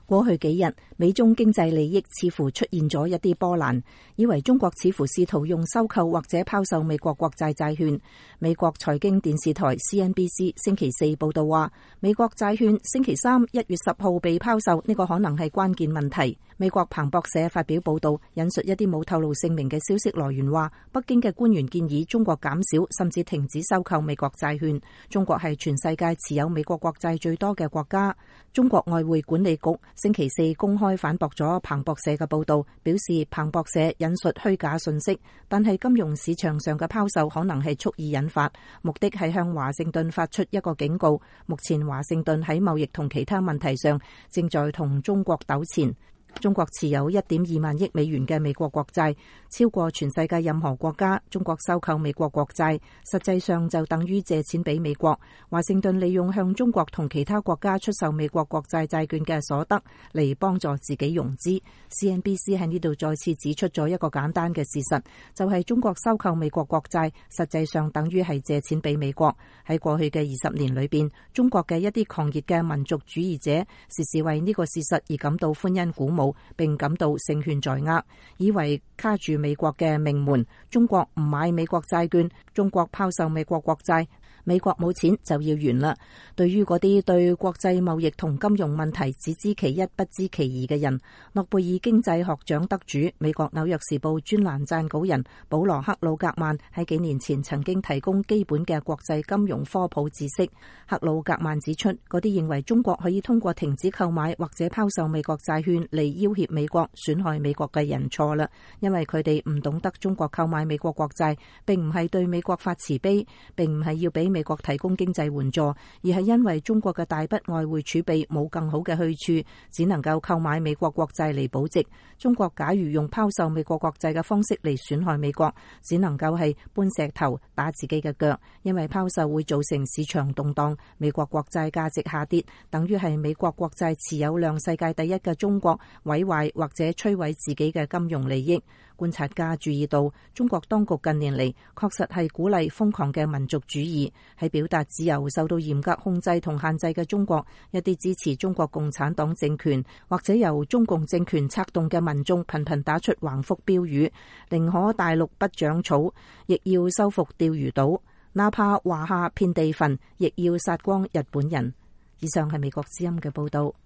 過去幾日，美中經濟利益似乎出現咗一啲波瀾，以為中國似乎試圖用收購或者拋售美國國債債券。美國財經電視台 CNBC 星期四報道話，美國債券星期三1月10號被拋售，呢個可能係關鍵問題。美國彭博社發表報道，引述一啲冇透露姓名嘅消息來源話，北京嘅官員建議中國減少甚至停止收購美國債券。中國係全世界持有美國國債最多嘅國家。中國外匯管理局星期四公開反駁咗彭博社嘅報道，表示彭博社引述虛假信息，但係金融市場上嘅拋售可能係蓄意引發，目的係向華盛頓發出一個警告。目前華盛頓喺貿易同其他問題上正在同中國糾纏。中國持有1.2萬億美元嘅美國國債，超過全世界任何國家。中國收購美國國債，實際上就等於借錢俾美國。華盛頓利用向中國同其他國家出售美國國債債券嘅所得嚟幫助自己融資。CNBC 喺呢度再次指出咗一個簡單嘅事實，就係中國收購美國國債，實際上等於係借錢俾美國。喺過去嘅20年裏邊，中國嘅一啲狂熱嘅民族主義者時時為呢個事實而感到歡欣鼓舞，並感到勝券在握，以為卡住美國嘅命門。中國唔買美國債券，中國拋售美國國債，美國冇錢就要完啦。對於嗰啲對國際貿易同金融問題只知其一不知其二嘅人，諾貝爾經濟學獎得主、美國紐約時報專欄撰稿人保羅克魯格曼喺幾年前曾經提供基本嘅國際金融科普知識。克魯格曼指出，嗰啲認為中國可以通過停止購買或者拋售美國債券嚟要挾美國、損害美國嘅人錯啦，因為佢哋唔懂得中國購買美國國債並唔係對美國發慈悲，並唔係要俾美國提供經濟援助，而係因為中國嘅大筆外匯儲備冇更好嘅去處，只能夠購買美國國債嚟保值。中國假如用拋售美國國債嘅方式嚟損害美國，只能夠係搬石頭打自己嘅腳，因為拋售會造成市場動盪，美國國債價值下跌，等於係美國國債持有量世界第一嘅中國毀壞或者摧毀自己嘅金融利益。觀察家注意到，中國當局近年嚟確實係鼓勵瘋狂嘅民族主義，喺表達自由受到嚴格控制同限制嘅中國，一啲支持中國共產黨政權或者由中共政權策動嘅民眾頻頻打出橫幅標語，寧可大陸不長草，亦要收復釣魚島，哪怕華夏遍地墳，亦要殺光日本人。以上係美國之音嘅報道。